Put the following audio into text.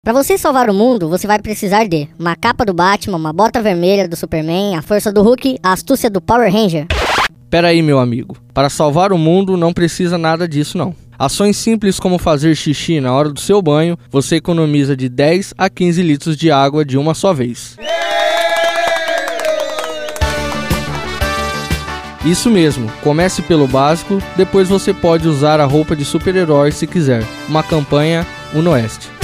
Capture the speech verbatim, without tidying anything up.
Pra você salvar o mundo, você vai precisar de uma capa do Batman, uma bota vermelha do Superman, a força do Hulk, a astúcia do Power Ranger. Pera aí, meu amigo. Para salvar o mundo não precisa nada disso não. Ações simples como fazer xixi na hora do seu banho, você economiza de dez a quinze litros de água de uma só vez. Isso mesmo, comece pelo básico, depois você pode usar a roupa de super-herói se quiser. Uma campanha Unoeste.